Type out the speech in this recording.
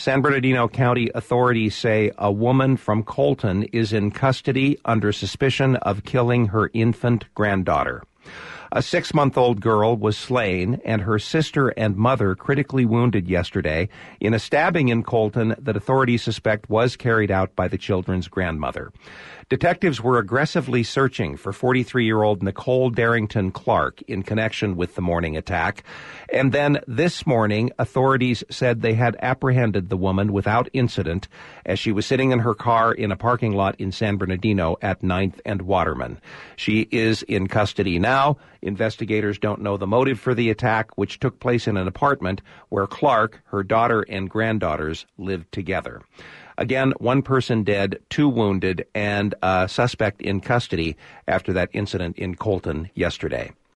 San Bernardino County authorities say a woman from Colton is in custody under suspicion of killing her infant granddaughter. A 6-month-old girl was slain and her sister and mother critically wounded yesterday in a stabbing in Colton that authorities suspect was carried out by the children's grandmother. Detectives were aggressively searching for 43-year-old Nicole Darrington Clark in connection with the morning attack. And then this morning, authorities said they had apprehended the woman without incident as she was sitting in her car in a parking lot in San Bernardino at 9th and Waterman. She is in custody now. Investigators don't know the motive for the attack, which took place in an apartment where Clark, her daughter, and granddaughters lived together. Again, 1 person dead, 2 wounded, and a suspect in custody after that incident in Colton yesterday.